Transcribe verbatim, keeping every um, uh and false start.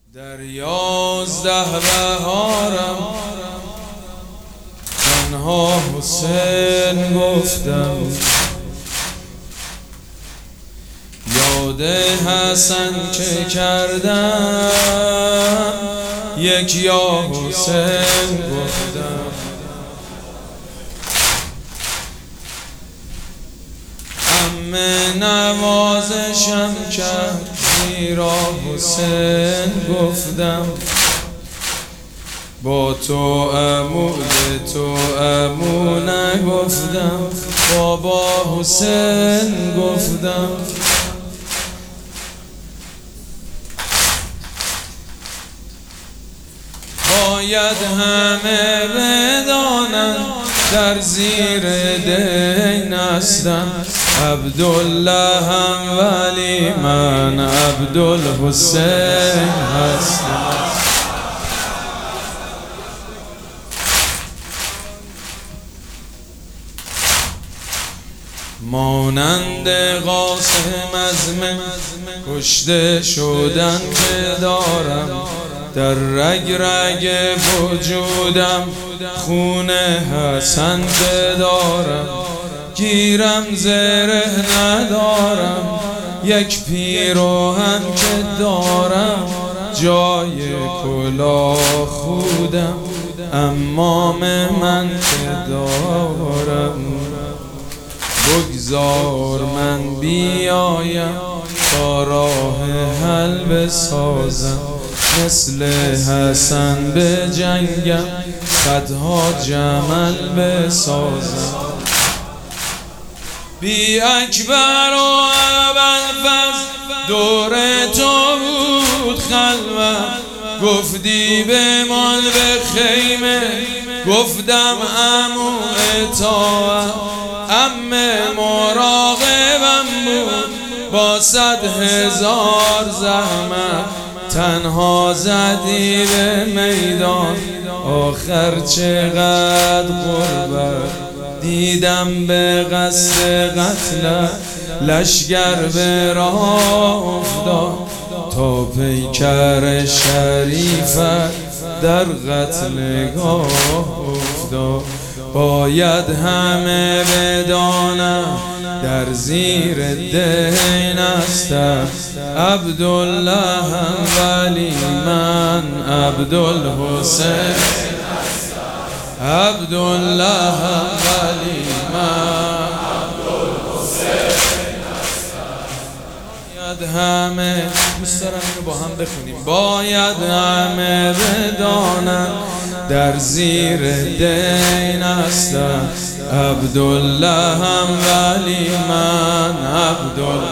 در یازده بهارم تنها حسین گفتم، یاد حسن که کردم یک یا حسین گفتم. عمه نوازشم کرد زیرا حسین گفتم، با تو عمو تو عمو نگفتم، بابا حسین گفتم. باید همه بدانند در زیر دین هستم، عبدالله هم ولی من عبدالحسین هستم. مانند قاسم از من کشته شدن که دارم، در رگ رگ وجودم خون حسن که دارم. گیرم زره ندارم، یک پیراهن که دارم، جای کلاه خودم امام من که دارم. بگذار من بیایم تا راه حل بسازم، مثل حسن به جنگم صدها جمل بسازم. بی اکبر و ابوالفضل دور تو بود خلوت، گفتی بمان به خیمه گفتم عمو اطاعت. عمه مراقبم بود با صد هزار زحمت، تنها زدی به میدان آخر چقدر غربت. دیدم به قصد قتل لشگر به راه افتاد، تا پیکر شریفت در قتلگاه افتاد. باید همه بدانم در زیر دین هستم، عبدالله هم ولی من عبدالحسین هستم. عبدالله هم ولی من عبدالحسین هستم. باید همه دوست دارم اینو با هم بخونیم. باید همه بدانم در زیر دین هستم، عبدالله هم ولی من عبدالله